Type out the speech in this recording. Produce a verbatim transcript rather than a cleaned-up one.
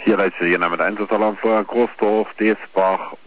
Hier reicht Jena mit Einsatzalarm vor Großdorf, Desbach